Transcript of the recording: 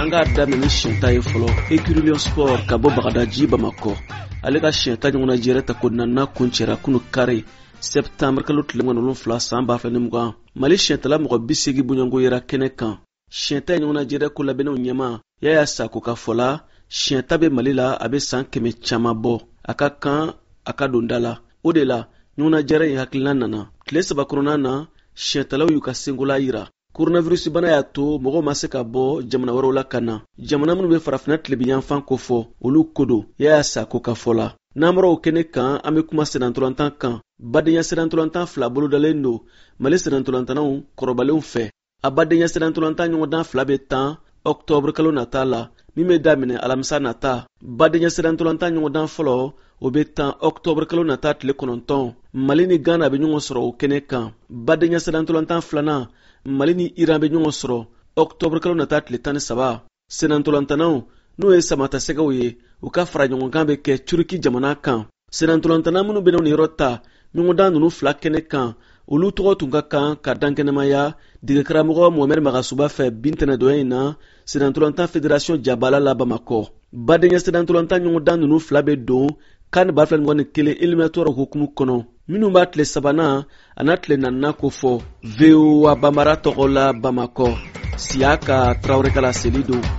anga daminɛ siɲɛta ye fɔlɔ écurie sport ka bɔ Bagadaji Bamako ale ka siɲɛta ɲɔgɔnna jɛrɛ ta ko nanna kuncɛra kunu kare septembre kalo tile 7 san 2020 Mali siɲɛtala mɔgɔ 80 bonyango yera kɛnɛ kan. Siɲɛta ɲɔgɔnna jɛrɛ ko labɛnw ɲɛma Yaya Sako ka fɔla siɲɛta bɛ Mali la a bɛ san 100 caman bɔ a ka kan a ka don da la. O de la ɲɔgɔnna jɛrɛ in hakilina nana tile 3 kɔnɔna na siɲɛtalaw y'u ka sengola yira. Coronavirus bana y'a to mɔgɔw ma se ka bɔ jamana wɛrɛw la ka na. Jamana minnu bɛ farafina tilebiyanfan ko fɔ olu ko don Yaya Sako ka fɔla. N'amɔrɔw kɛnɛ kan an bɛ kuma senantolantan kan. Badenya senantolantan 2 bolodalen don Mali senantolantanaw kɔrɔbalenw fɛ. A badenya senantolantan ɲɔgɔndan 2 bɛ 10 octobre kalo nata la min bɛ daminɛ alamisa nata. Badenya senantolantan ɲɔgɔndan fɔlɔ o bɛ 10 octobre kalo nata tile 9. Mali ni Ghana bɛ ɲɔgɔn sɔrɔ o kɛnɛ kan. Badenya senantolantan 2nan Mali ni Iran bɛ ɲɔgɔn sɔrɔ octobre kalo nata tile 13. Senantolantanaw n'o ye samatasɛgɛw ye u ka fara ɲɔgɔnkan bɛ kɛ Turki jamana kan. Senantolantana minnu bɛ ni yɔrɔ ta ɲɔgɔndan ninnu 2 kɛnɛ kan olu tɔgɔ tun ka kan ka dankɛnɛmaya degekaramɔgɔ Mohamed Magasuba fɛ bintɛnɛdonya in na Senantolantan Fédération Jabala la Bamako. Badenya senantolantan ɲɔgɔndan ninnu 2 bɛ don CAN 2021 éliminatoire hukumu kɔnɔ minnu b'a tile 3nan a n'a tile 4nan ko fɔ. VOA Bambara tɔgɔ la Bamako Siaka Traoré Kala Selido.